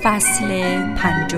فصل 5.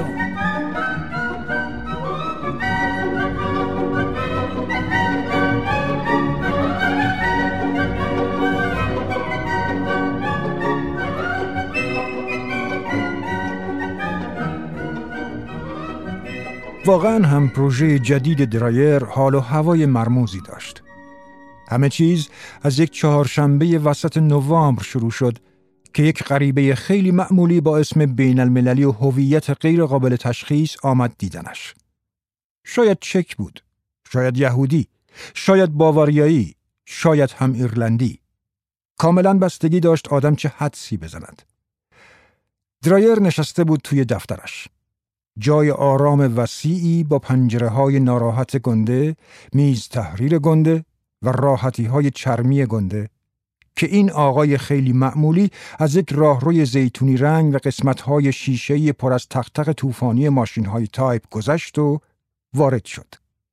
واقعا هم پروژه جدید درایر حال و هوای مرموزی داشت. همه چیز از یک چهارشنبه وسط نوامبر شروع شد که یک غریبه خیلی معمولی با اسم بین المللی و هویت غیر قابل تشخیص آمد دیدنش. شاید چک بود، شاید یهودی، شاید باواریایی، شاید هم ایرلندی. کاملا بستگی داشت آدم چه حدسی بزند. درایر نشسته بود توی دفترش. جای آرام وسیعی با پنجره‌های ناراحت گنده، میز تحریر گنده و راحتی‌های چرمی گنده که این آقای خیلی معمولی از یک راهروی زیتونی رنگ و قسمت‌های شیشه‌ای پر از تق-تق طوفانی ماشین‌های تایپ گذشت و وارد شد.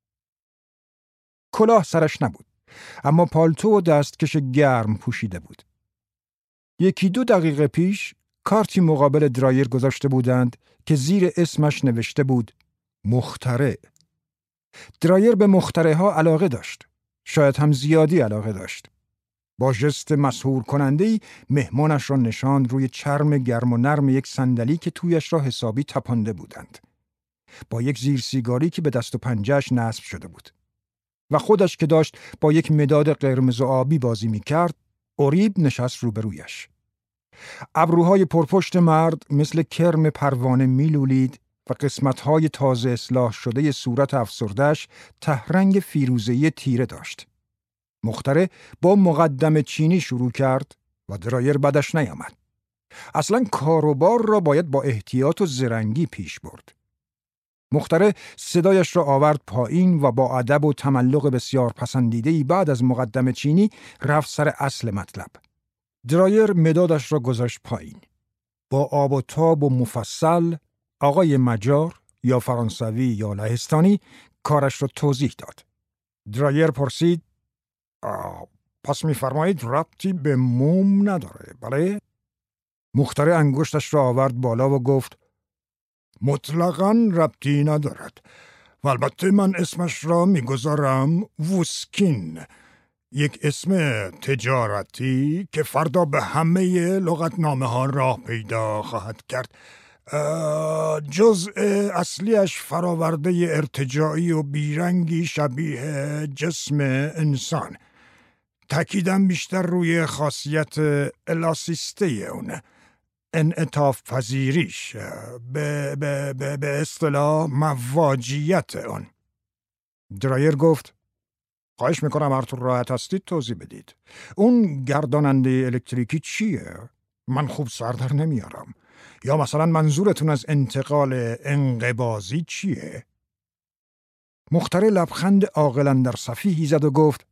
کلاه سرش نبود، اما پالتو و دستکش گرم پوشیده بود. 1-2 دقیقه پیش کارتی مقابل درایر گذاشته بودند که زیر اسمش نوشته بود مخترع. درایر به مخترع‌ها علاقه داشت. شاید هم زیادی علاقه داشت. با ژست مسحور کننده‌ای مهمانش را نشاند روی چرم گرم و نرم یک صندلی که تویش را حسابی تپانده بودند. با یک زیر سیگاری که به دست و پنجه‌اش نصب شده بود. و خودش که داشت با یک مداد قرمز و آبی بازی می‌کرد، اوریب نشست روبرویش. ابروهای پرپشت مرد مثل کرم پروانه میلولید و قسمت‌های تازه اصلاح شده صورت افسرده‌اش تهرنگ فیروزه‌ای تیره داشت. مخترع با مقدم چینی شروع کرد و درایر بدش نیامد. اصلاً کاروبار را باید با احتیاط و زرنگی پیش برد. مخترع صدایش را آورد پایین و با ادب و تملق بسیار پسندیده‌ای بعد از مقدم چینی رفت سر اصل مطلب. درایر مدادش را گذاشت پایین. با آب و تاب و مفصل آقای مجار یا فرانسوی یا لهستانی کارش را توضیح داد. درایر پرسید پس می‌فرمایید ربطی به موم نداره، بله؟ مخترع انگشتش را آورد بالا و گفت مطلقاً ربطی ندارد و البته من اسمش را می‌گذارم ووسکین، یک اسم تجارتی که فردا به همه لغتنامه ها راه پیدا خواهد کرد. جزء اصلیش فراورده ارتجاعی و بیرنگی شبیه جسم انسان. تأکیدم بیشتر روی خاصیت الاسیسته اونه، انعطاف پذیریش، به اصطلاح مواجیت اون. درایر گفت خواهش میکنم هر طور راحت هستید توضیح بدید. اون گرداننده الکتریکی چیه؟ من خوب سر در نمیارم. یا مثلا منظورتون از انتقال انقباضی چیه؟ مخترع لبخند عاقلانه در صفیحی زد و گفت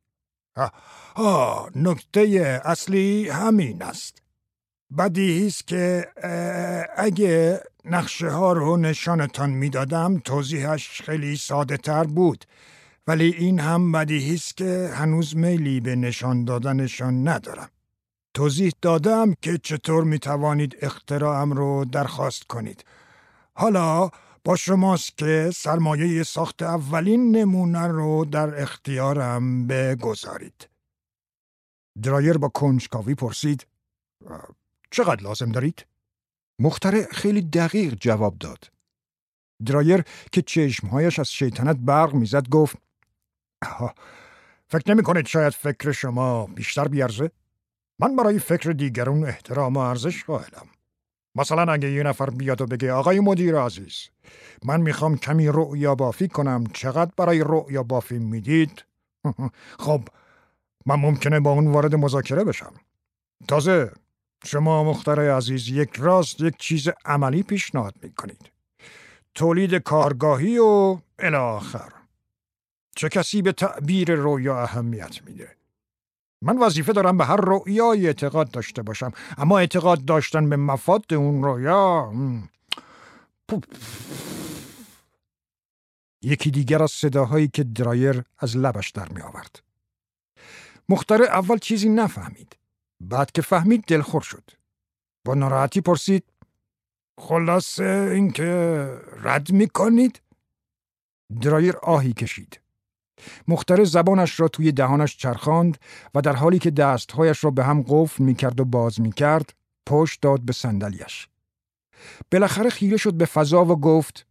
نکته اصلی همین است. بدیهی است که اگه نقشه ها رو نشانتان میدادم توضیحش خیلی ساده تر بود، ولی این هم بدیهی است که هنوز میلی به نشان دادنشان ندارم. توضیح دادم که چطور میتوانید اختراعم رو درخواست کنید. حالا با شماست که سرمایه ساخت اولین نمونه رو در اختیارم بگذارید. درایر با کنجکاوی پرسید چقدر لازم دارید؟ مخترع خیلی دقیق جواب داد. درایر که چشمهایش از شیطنت برق میزد گفت فکر نمی کنید شاید فکر شما بیشتر بیارزه؟ من برای فکر دیگرون احترام و ارزش قائلم. مثلا اگه یه نفر بیاد و بگه آقای مدیر عزیز من میخوام کمی رؤیا بافی کنم، چقدر برای رؤیا بافی میدید؟ خب من ممکنه با اون وارد مذاکره بشم. تازه شما مخترع عزیز یک چیز عملی پیشنهاد میکنید، تولید کارگاهی و الی آخر. چه کسی به تعبیر رؤیا اهمیت میده؟ من وظیفه دارم به هر رؤیای اعتقاد داشته باشم، اما اعتقاد داشتن به مفاد اون رؤیا یکی دیگر از صداهایی که درایر از لبش در می آورد. مخترع اول چیزی نفهمید، بعد که فهمید دلخور شد. با ناراحتی پرسید خلاصه اینکه رد میکنید؟ درایر آهی کشید. مخترع زبانش را توی دهانش چرخاند و در حالی که دستهایش را به هم قفل میکرد و باز میکرد پشت داد به صندلیاش. بالاخره خیره شد به فضا و گفت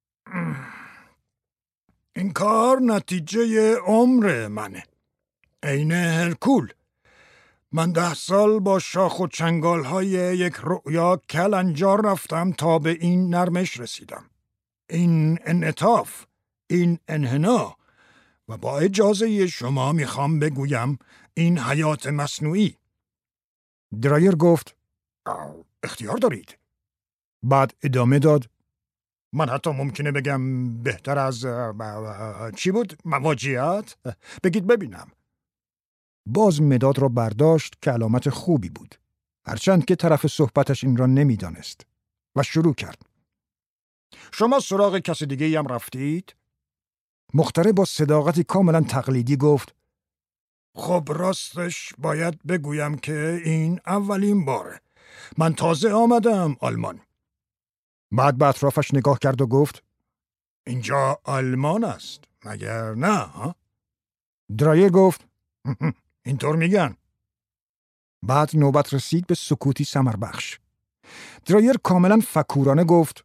این کار نتیجه عمر منه. عین هرکول. من 10 سال با شاخ و چنگال های یک رؤیا کلنجار رفتم تا به این نرمش رسیدم. این انعطاف، این انحنا، و با اجازه شما میخوام بگویم این حیات مصنوعی. درایر گفت اختیار دارید. بعد ادامه داد من حتی ممکنه بگم بهتر از چی بود؟ مواجهت؟ بگید ببینم. باز مداد را برداشت که علامت خوبی بود. هرچند که طرف صحبتش این را نمیدانست و شروع کرد. شما سراغ کسی دیگه هم رفتید؟ مخترع با صداقتی کاملا تقلیدی گفت خب راستش باید بگویم که این اولین باره. من تازه آمدم آلمان. بعد به اطرافش نگاه کرد و گفت اینجا آلمان است مگر نه؟ ها؟ درایر گفت اینطور میگن. بعد نوبت رسید به سکوتی ثمربخش. درایر کاملا فکورانه گفت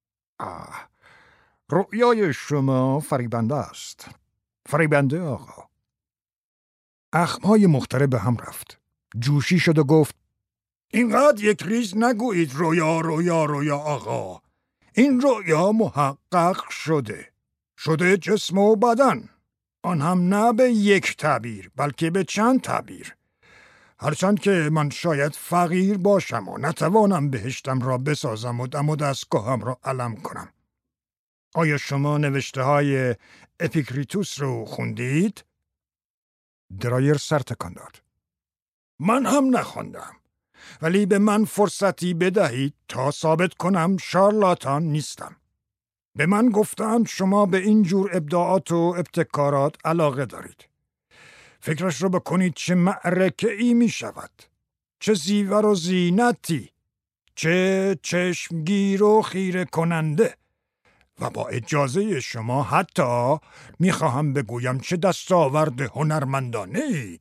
رؤیای شما فریبنده است. فریبنده آقا. اخمهای مخترع به هم رفت. جوشی شد و گفت اینقدر یک ریز نگویید رویا رویا رویا آقا. این رویا محقق شده جسم و بدن. آن هم نه به یک تعبیر بلکه به چند تعبیر. هرچند که من شاید فقیر باشم و نتوانم بهشتم را بسازم و دم و دستگاهم را علم کنم. آیا شما نوشته های اپیکریتوس رو خوندید؟ درایر سر تکان داد. من هم نخوندم. ولی به من فرصتی بدهید تا ثابت کنم شارلاتان نیستم. به من گفتند شما به این جور ابداعات و ابتکارات علاقه دارید. فکرش رو بکنید چه معرکه ای می شود. چه زیور و زینتی. چه چشمگیر و خیره کننده. و با اجازه شما حتی میخواهم بگویم چه دستاورد هنرمندانه ای.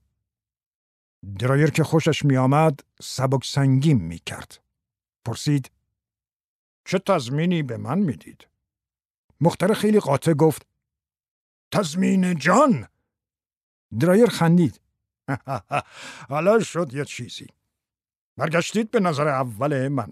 درایر که خوشش می آمد سبک سنگین می کرد. پرسید چه تضمینی به من میدید؟ مخترع خیلی قاطع گفت تضمین جان. درایر خندید. حالا شد یه چیزی. برگشتید به نظر اول من.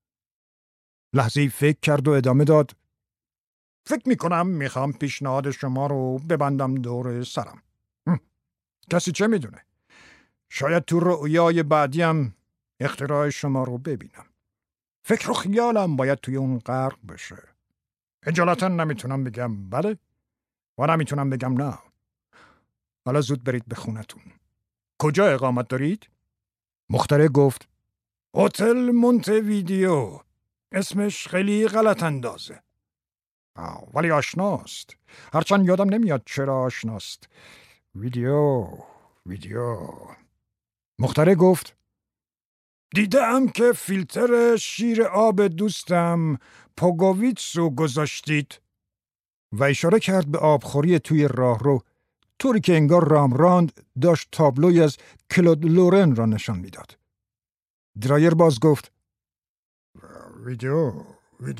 لحظه‌ای فکر کرد و ادامه داد فکر میکنم میخوام پیشنهاد شما رو ببندم دور سرم. کسی چه میدونه؟ شاید تو رؤیای بعدیم اختراع شما رو ببینم. فکر و خیالم باید توی اون غرق بشه. اجالتا نمیتونم بگم بله و نمیتونم بگم نه. حالا زود برید به خونتون. کجا اقامت دارید؟ مخترع گفت هتل مونته‌ویدئو. اسمش خیلی غلط اندازه. ولی آشناست. هرچند یادم نمیاد چرا آشناست. ویدیو. مخترع گفت دیدم که فیلتر شیر آب دوستم پوگوویتسو گذاشتید و اشاره کرد به آبخوری توی راهرو، طوری که انگار رامراند داشت تابلوی از کلود لورن را نشان میداد. درایر باز گفت ویدیو.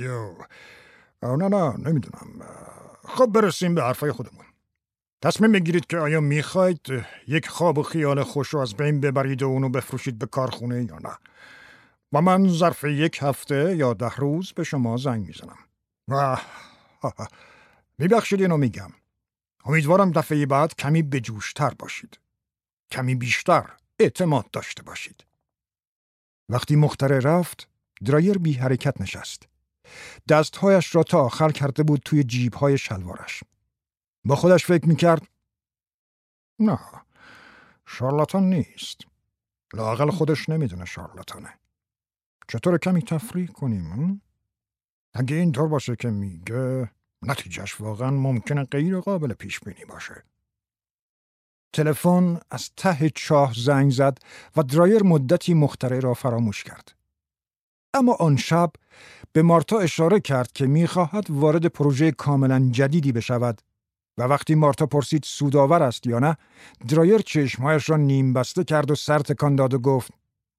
نه نمیدونم. خب برسیم به حرفای خودمون. تصمیم بگیرید که آیا میخواید یک خواب و خیال خوش رو از بین ببرید و اونو بفروشید به کارخونه یا نه. و من ظرف 1 هفته یا 10 روز به شما زنگ میزنم. میبخشید اینو میگم. امیدوارم دفعه بعد کمی بجوشتر باشید. کمی بیشتر اعتماد داشته باشید. وقتی مخترع رفت، درایر بی حرکت نشست. دستهایش را تا آخر کرده بود توی جیبهای شلوارش. با خودش فکر میکرد نه، شارلاتان نیست. لااقل خودش نمیدونه شارلاتانه. چطور کمی تفریح کنیم؟ اگه اینطور باشه که میگه نتیجهش واقعا ممکنه غیر قابل پیش بینی باشه. تلفن از ته چاه زنگ زد و درایر مدتی مخترع را فراموش کرد. اما آن شب به مارتا اشاره کرد که می‌خواهد وارد پروژه کاملا جدیدی بشود و وقتی مارتا پرسید سودآور است یا نه، درایر چشمهایش را نیم بسته کرد و سر تکان داد و گفت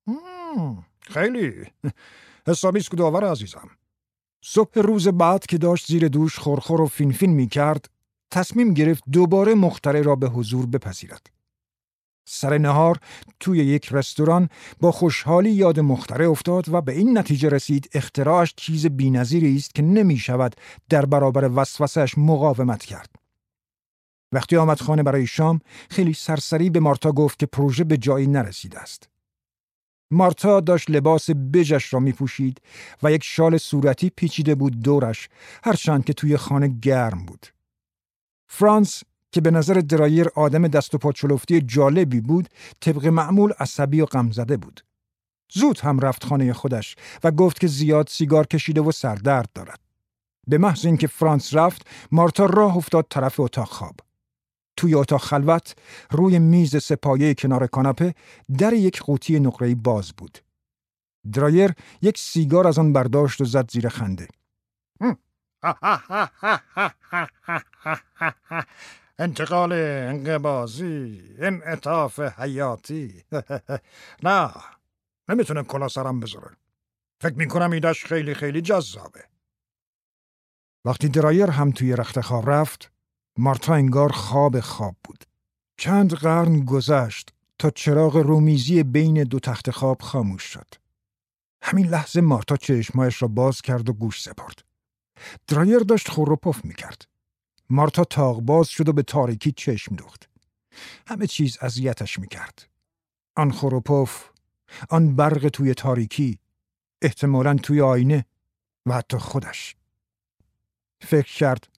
خیلی حسابی سودآور عزیزم. صبح روز بعد که داشت زیر دوش خورخور و فین می‌کرد، تصمیم گرفت دوباره مخترع را به حضور بپذیرد. سر نهار توی یک رستوران با خوشحالی یاد مخترع افتاد و به این نتیجه رسید اختراعش چیز بی‌نظیری است که نمی‌شود در برابر وسوسه‌اش مقاومت کرد. وقتی آمد خانه برای شام، خیلی سرسری به مارتا گفت که پروژه به جایی نرسیده است. مارتا داشت لباس بژش را می‌پوشید و یک شال صورتی پیچیده بود دورش، هرچند که توی خانه گرم بود. فرانس که به نظر درایر آدم دست و پا چلفتی جالبی بود، طبق معمول عصبی و غمزده بود. زود هم رفت خانه خودش و گفت که زیاد سیگار کشیده و سردرد دارد. به محض اینکه فرانس رفت، مارتا راه افتاد طرف اتاق خواب. توی اتاق خلوت، روی میز سه‌پایه کنار کاناپه، در یک قوطی نقره‌ای باز بود. درایر یک سیگار از آن برداشت و زد زیر خنده. انتقال انقباضی، انعطاف حیاتی. نه، نمیتونه کلا سرم بذاره. فکر میکنم ایده‌اش خیلی خیلی جذابه. وقتی درایر هم توی رخت خواب رفت، مارتا انگار خواب بود. چند قرن گذشت تا چراغ رومیزی بین دو تخت خواب خاموش شد. همین لحظه مارتا چشمایش را باز کرد و گوش سپرد. درایر داشت خور و پف میکرد. مارتا تاق باز شد و به تاریکی چشم دوخت. همه چیز اذیتش میکرد. آن خور و پف، آن برق توی تاریکی، احتمالاً توی آینه و حتی خودش. فکر کرد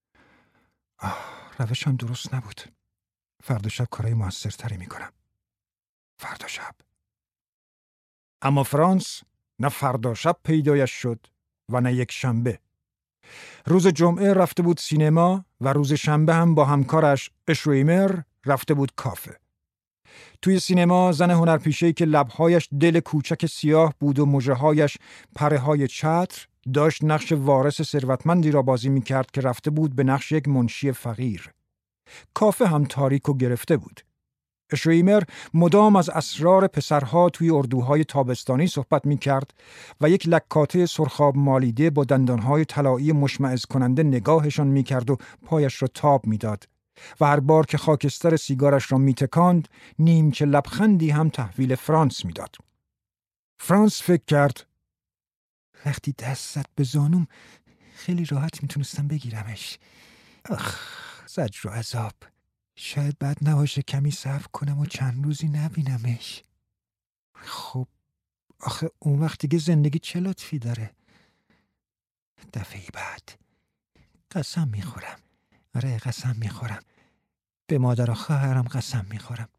روشم درست نبود. فردا شب کارای موثرتری میکنم. فردا شب. اما فرانس نه فردا شب پیدایش شد و نه یک شنبه. روز جمعه رفته بود سینما و روز شنبه هم با همکارش اشویمر رفته بود کافه. توی سینما زن هنرپیشه‌ای که لبهایش دل کوچک سیاه بود و مژه‌هایش پره‌های چتر، داشت نقش وارث ثروتمندی را بازی می‌کرد که رفته بود به نقش یک منشی فقیر. کافه هم تاریک و گرفته بود. اشویمر مدام از اسرار پسرها توی اردوهای تابستانی صحبت می‌کرد و یک لکاته سرخاب مالیده با دندانهای طلایی مشمئز کننده نگاهشان می‌کرد و پایش را تاب می‌داد و هر بار که خاکستر سیگارش را می‌تکاند، نیمچه لبخندی هم تحویل فرانس می‌داد. فرانس فکر کرد وقتی دست زد به زانوم خیلی راحت میتونستم بگیرمش. زجر و عذاب. شاید بد نباشه کمی صبر کنم و چند روزی نبینمش. خب آخه اون وقت دیگه زندگی چه لطفی داره؟ دفعه بعد قسم میخورم. آره قسم میخورم. به مادر و خواهرم قسم میخورم.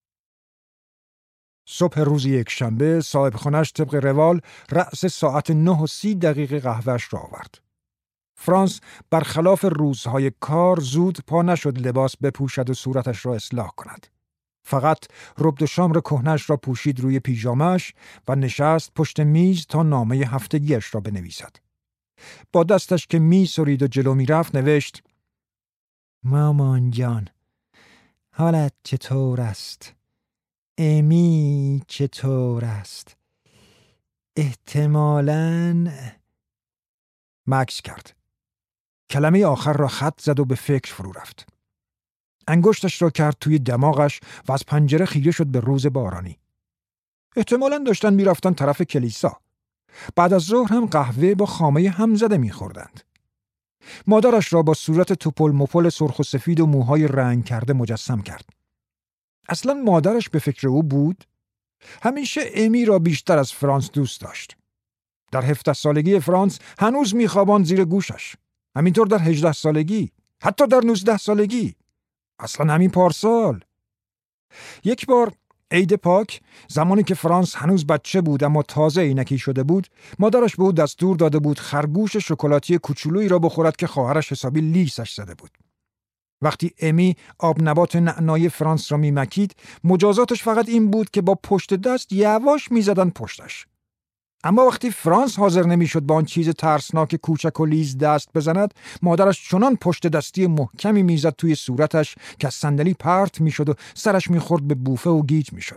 صبح روز یک شنبه صاحب خونش طبق روال رأس ساعت 9:30 قهوه‌اش را آورد. فرانس برخلاف روزهای کار زود پا نشد لباس بپوشد و صورتش را اصلاح کند. فقط ربط و شامر کهنه‌اش را پوشید روی پیژامش و نشست پشت میز تا نامه هفتگیش را بنویسد. با دستش که می‌سرید و جلو می‌رفت نوشت: مامان جان، حالت چطور است؟ امی چطور است؟ احتمالاً مکث کرد. کلمه آخر را خط زد و به فکر فرو رفت. انگشتش را کرد توی دماغش و از پنجره خیره شد به روز بارانی. احتمالاً داشتن میرفتن طرف کلیسا. بعد از ظهر هم قهوه با خامه هم زده میخوردند. مادرش را با صورت توپل مپل سرخ و سفید و موهای رنگ کرده مجسم کرد. اصلاً مادرش به فکر او بود. همیشه امی را بیشتر از فرانس دوست داشت. در 17 سالگی فرانس هنوز میخواباند زیر گوشش. همینطور در 18 سالگی، حتی در 19 سالگی. اصلا همین پارسال. یک بار عید پاک، زمانی که فرانس هنوز بچه بود اما تازه عینکی شده بود، مادرش به او دستور داده بود خرگوش شکلاتی کوچولویی را بخورد که خواهرش حسابی لیسش زده بود. وقتی امی آب نبات نعنای فرانس را میمکید، مجازاتش فقط این بود که با پشت دست یواش میزدن پشتش. اما وقتی فرانس حاضر نمیشد با آن چیز ترسناک کوچک و لیز دست بزند، مادرش چنان پشت دستی محکمی میزد توی صورتش که از صندلی پرت میشد و سرش میخورد به بوفه و گیج میشد.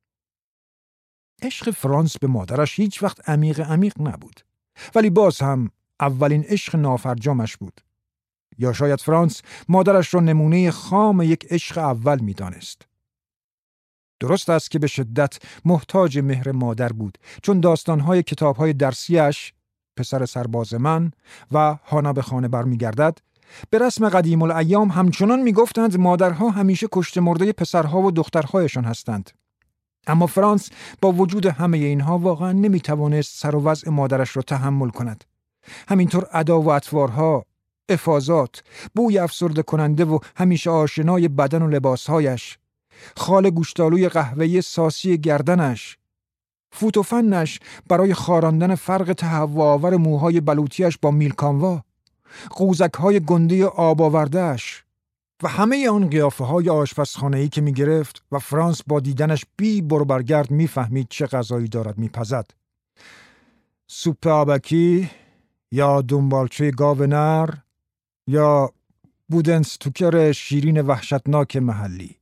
عشق فرانس به مادرش هیچ وقت عمیق نبود، ولی باز هم اولین عشق نافرجامش بود. یا شاید فرانس مادرش را نمونه خام یک عشق اول میدانست. درست است که به شدت محتاج مهر مادر بود، چون داستانهای کتابهای درسیش پسر سرباز من و هانا به خانه برمیگردد به رسم قدیم الایام همچنان میگفتند مادرها همیشه کشته مرده پسرها و دخترهایشان هستند. اما فرانس با وجود همه اینها واقعا نمیتوانست سر و وضع مادرش را تحمل کند. همینطور ادا و اطوارها، افاضات، بوی افسرده کننده و همیشه آشنای بدن و لباسهایش، خال گوشتالوی قهوه‌ای ساسی گردنش، فوت و فنش برای خاراندن فرق تهوع‌آور موهای بلوطیش با میلکانوا، قوزک‌های گنده آب آورده‌اش و همه آن قیافه‌های آشپزخانه‌ای که می‌گرفت و فرانس با دیدنش بی برو برگرد می‌فهمید چه غذایی دارد می‌پزد. سوپ آبکی یا دنبالچه گاو نر یا بودنستوکر شیرین وحشتناک محلی.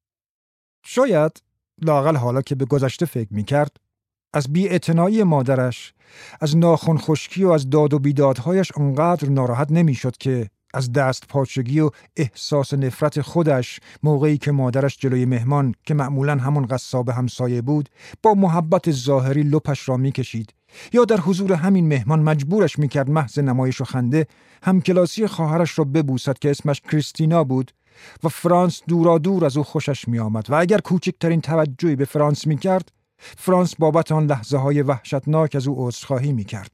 شاید لااقل حالا که به گذشته فکر می‌کرد، از بی‌اعتنایی مادرش، از ناخن خشکی و از داد و بیدادهایش انقدر ناراحت نمی‌شد که از دست پاچگی و احساس نفرت خودش موقعی که مادرش جلوی مهمان که معمولاً همون قصاب همسایه بود با محبت ظاهری لپش را می‌کشید یا در حضور همین مهمان مجبورش می‌کرد محض نمایش و خنده همکلاسی خواهرش را ببوسد که اسمش کریستینا بود و فرانس دورا دور از او خوشش می‌آمد و اگر کوچکترین توجهی به فرانس می‌کرد، فرانس بابت آن لحظه‌های وحشتناک از او عذرخواهی می‌کرد.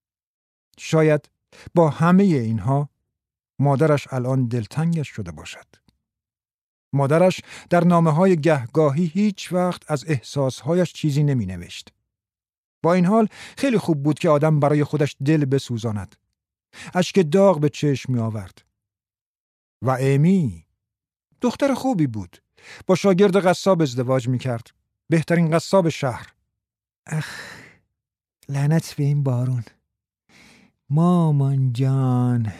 شاید با همه اینها مادرش الان دلتنگش شده باشد. مادرش در نامه‌های گهگاهی هیچ وقت از احساسهایش چیزی نمی‌نوشت. با این حال خیلی خوب بود که آدم برای خودش دل بسوزاند. اشک داغ به چشم می‌آورد. و امی دختر خوبی بود. با شاگرد قصاب ازدواج می‌کرد. بهترین قصاب شهر. لعنت به این بارون. مامان جان.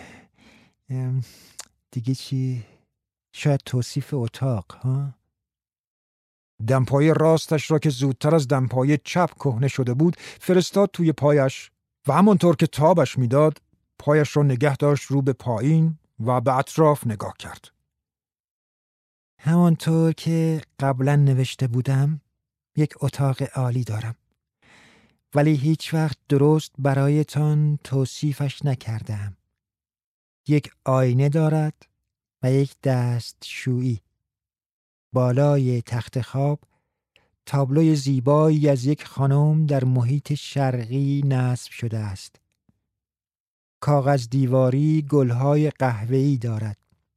دیگه چی؟ شاید توصیف اتاق ها؟ دمپای راستش را که زودتر از دمپای چپ کهنه شده بود فرستاد توی پایش و همانطور که تابش میداد پایش را نگه داشت رو به پایین و به اطراف نگاه کرد. همانطور که قبلا نوشته بودم یک اتاق عالی دارم، ولی هیچ وقت درست برایتان توصیفش نکردم. یک آینه دارد و یک دستشویی. بالای تخت خواب تابلوی زیبایی از یک خانم در محیط شرقی نصب شده است. کاغذ دیواری گلهای قهوه‌ای دارد.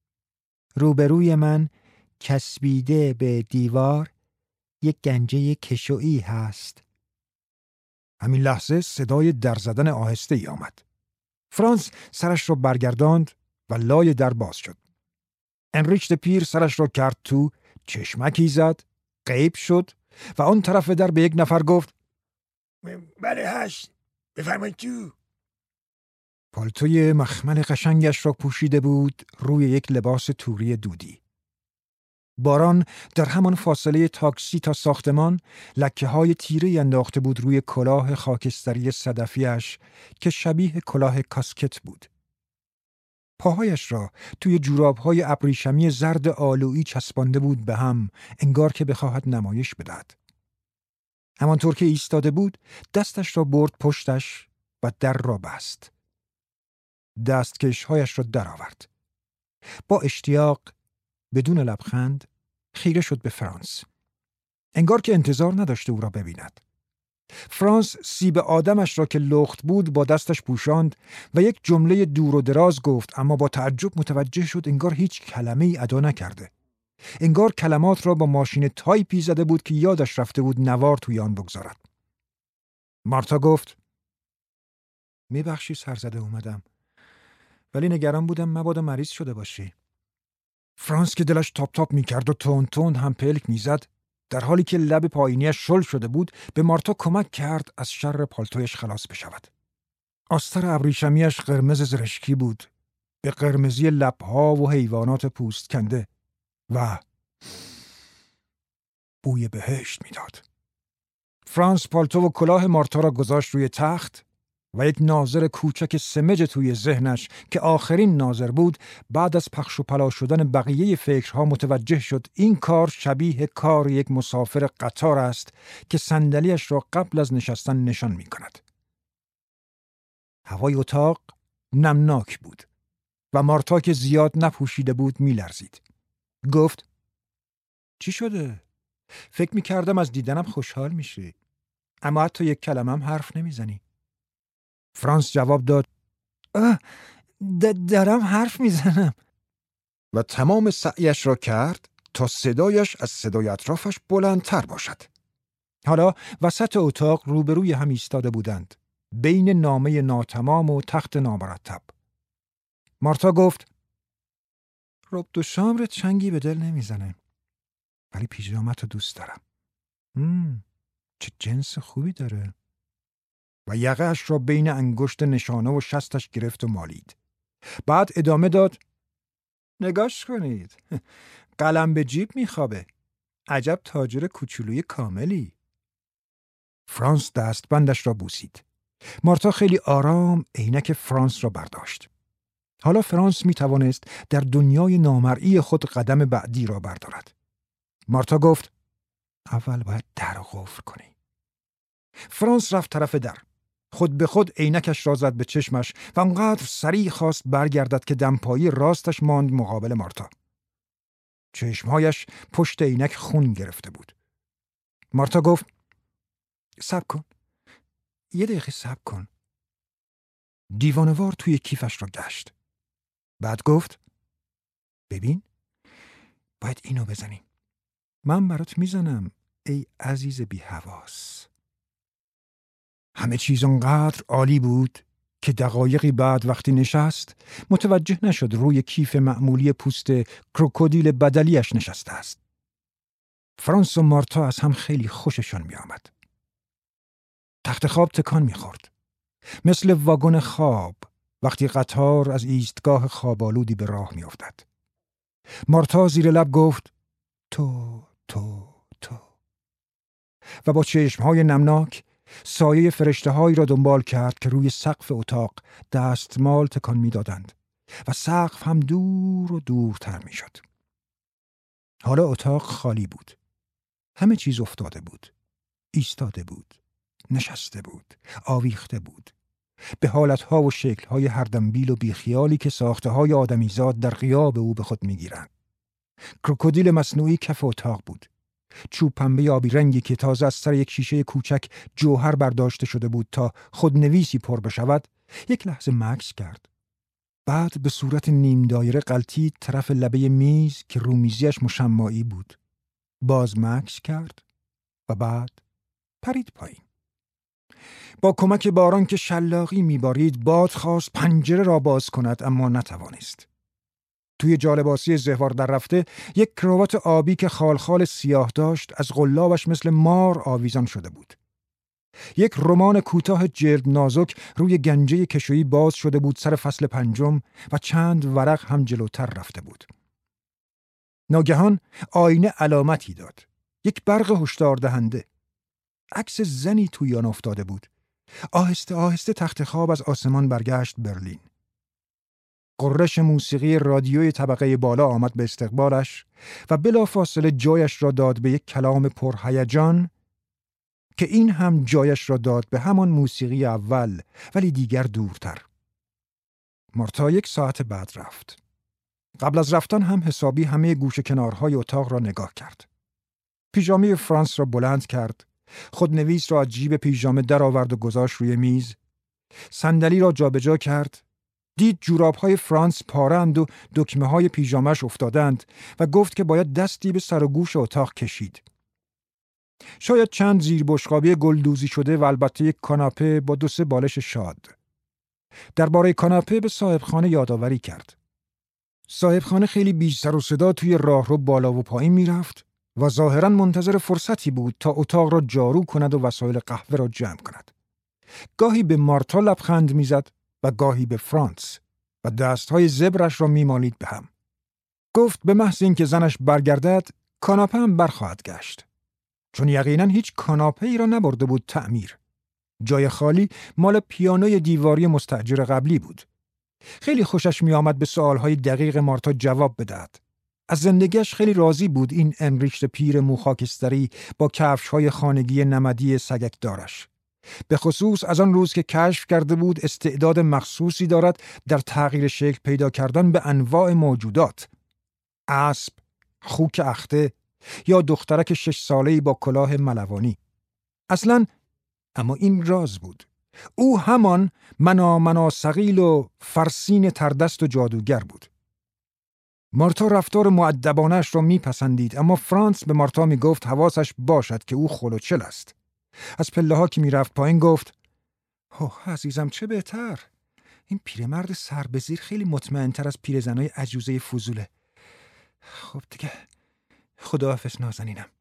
روبروی من چسبیده به دیوار یک گنجه کشویی هست. همین لحظه صدای در زدن آهسته ای آمد. فرانس سرش را برگرداند و لای در باز شد. انریچت پیر سرش را کرد تو، چشمکی زد، غیب شد و آن طرف در به یک نفر گفت: بله هست، بفرمایید تو. پالتوی مخمل قشنگش را پوشیده بود روی یک لباس توری دودی. باران در همان فاصله تاکسی تا ساختمان لکه‌های تیره انداخته بود روی کلاه خاکستری صدفیش که شبیه کلاه کاسکت بود. پاهایش را توی جوراب‌های ابریشمی زرد آلویی چسبانده بود به هم، انگار که بخواهد نمایش بدهد. همانطور که ایستاده بود دستش را برد پشتش و در را بست. دستکش‌هایش را درآورد. با اشتیاق بدون لبخند خیره شد به فرانس. انگار که انتظار نداشته او را ببیند. فرانس سیب آدمش را که لخت بود با دستش پوشاند و یک جمله دور و دراز گفت، اما با تعجب متوجه شد انگار هیچ کلمه‌ای ادا نکرده. انگار کلمات را با ماشین تایپی زده بود که یادش رفته بود نوار توی آن بگذارد. مارتا گفت: میبخشی سرزده اومدم، ولی نگران بودم مبادا مریض شده باشی. فرانس که دلش تاپ تاپ میکرد و تون تون هم پلک میزد در حالی که لب پایینیش شل شده بود به مارتا کمک کرد از شر پالتویش خلاص بشود. آستر ابریشمیش قرمز زرشکی بود، به قرمزی لبها و حیوانات پوست کنده و بوی بهشت میداد. فرانس پالتو و کلاه مارتا را گذاشت روی تخت و یک ناظر کوچک سمج توی ذهنش که آخرین ناظر بود بعد از پخش و پلا شدن بقیه فکرها متوجه شد این کار شبیه کار یک مسافر قطار است که صندلی‌اش را قبل از نشستن نشان می کند. هوای اتاق نمناک بود و مارتا که زیاد نپوشیده بود می لرزید. گفت چی شده؟ فکر می کردم از دیدنم خوشحال میشی، اما حتی یک کلمه هم حرف نمیزنی. فرانس جواب داد دارم حرف میزنم و تمام سعیش را کرد تا صدایش از صدای اطرافش بلندتر باشد. حالا وسط اتاق روبروی هم ایستاده بودند، بین نامه ناتمام و تخت نامرتب. مارتا گفت رب دو شامر چنگی به دل نمیزنه، ولی پیژامت رو دوست دارم. چه جنس خوبی داره. و یقه‌اش را بین انگشت نشانه و شستش گرفت و مالید. بعد ادامه داد نگاش کنید، قلم به جیب میخوابه. عجب تاجر کوچولوی کاملی. فرانس دستبندش را بوسید. مارتا خیلی آرام عینک فرانس را برداشت. حالا فرانس میتوانست در دنیای نامرئی خود قدم بعدی را بردارد. مارتا گفت اول باید در رو قفل کنی. فرانس رفت طرف در. خود به خود عینکش را زد به چشمش و انقدر سریع خواست برگردد که دمپایی راستش ماند مقابل مارتا. چشمهایش پشت عینک خون گرفته بود. مارتا گفت صبر کن. یه دقیقه صبر کن. دیوانه‌وار توی کیفش را گشت. بعد گفت ببین، باید اینو بزنیم. من برات میزنم ای عزیز بی حواس. همه چیز اونقدر عالی بود که دقایقی بعد وقتی نشست متوجه نشد روی کیف معمولی پوست کروکودیل بدلیش نشسته است. فرانس و مارتا از هم خیلی خوششان می آمد. تخت خواب تکان می خورد. مثل واگن خواب وقتی قطار از ایستگاه خوابالودی به راه می افتد. مارتا زیر لب گفت تو و با چشمهای نمناک سایه فرشته‌هایی را دنبال کرد که روی سقف اتاق دستمال تکان می‌دادند و سقف هم دور و دورتر می‌شد. حالا اتاق خالی بود. همه چیز افتاده بود. ایستاده بود. نشسته بود. آویخته بود. به حالت‌ها و شکل‌های هردمبیل و بیخیالی که ساخته‌های آدمیزاد در غیاب او به خود می‌گیرند. کروکودیل مصنوعی کف اتاق بود. چوب پنبه آبی رنگی که تازه از سر یک شیشه کوچک جوهر برداشته شده بود تا خودنویسی پر بشود، یک لحظه مکث کرد. بعد به صورت نیم دایره غلتید طرف لبه میز که رومیزیش مشمعی بود. باز مکث کرد و بعد پرید پایین. با کمک باران که شلاقی میبارید باد خواست پنجره را باز کند، اما نتوانست. توی جالباسی زهوار در رفته یک کراوات آبی که خالخال سیاه داشت از قلابش مثل مار آویزان شده بود. یک رمان کوتاه جلد نازک روی گنجه کشویی باز شده بود سر فصل 5 و چند ورق هم جلوتر رفته بود. ناگهان آینه علامتی داد. یک برق هشدار دهنده. عکس زنی توی آن افتاده بود. آهسته آهسته تخت خواب از آسمان برگشت برلین. قررش موسیقی رادیوی طبقه بالا آمد به استقبالش و بلافاصله جایش را داد به یک کلام پرهیجان که این هم جایش را داد به همان موسیقی اول ولی دیگر دورتر. مارتا 1 ساعت بعد رفت. قبل از رفتن هم حسابی همه گوشه کنارهای اتاق را نگاه کرد. پیژامه فرانس را بلند کرد. خودنویس را از جیب پیژامه در آورد و گذاشت روی میز. صندلی را جابجا کرد. دید جوراب‌های فرانس پاره‌اند و دکمه‌های پیژامش افتادند و گفت که باید دستی به سر و گوش اتاق کشید. شاید چند زیر بشقابی گلدوزی شده و البته یک کاناپه با 2-3 بالش شاد. درباره کاناپه به صاحبخانه یادآوری کرد. صاحبخانه خیلی بی سر و صدا توی راهرو بالا و پایین میرفت و ظاهراً منتظر فرصتی بود تا اتاق را جارو کند و وسایل قهوه را جمع کند. گاهی به مارتا لبخند میزد و گاهی به فرانس و دستهای زبرش را میمالید به هم. گفت به محض اینکه زنش برگردد کاناپه هم برخواهد گشت، چون یقیناً هیچ کاناپه ای را نبرده بود تعمیر. جای خالی مال پیانوی دیواری مستاجر قبلی بود. خیلی خوشش می آمد به سوالهای دقیق مارتا جواب بدهد. از زندگیش خیلی راضی بود این امریشت پیر موخاکستری با کفش‌های خانگی نمدی سگکدارش. به خصوص از آن روز که کشف کرده بود استعداد مخصوصی دارد در تغییر شکل پیدا کردن به انواع موجودات. اسب، خوک اخته یا دخترک 6 ساله‌ای با کلاه ملوانی. اصلاً اما این راز بود. او همان منا ثقیل و فرسین تردست و جادوگر بود. مارتا رفتار مؤدبانش را میپسندید، اما فرانس به مارتا میگفت حواسش باشد که او خلوچل است. از پله‌ها که میرفت پایین گفت: اوه عزیزم چه بهتر. این پیرمرد سر به زیر خیلی مطمئن‌تر از پیرزنای عجوزه فضوله. خب دیگه خداحافظ نازنینم.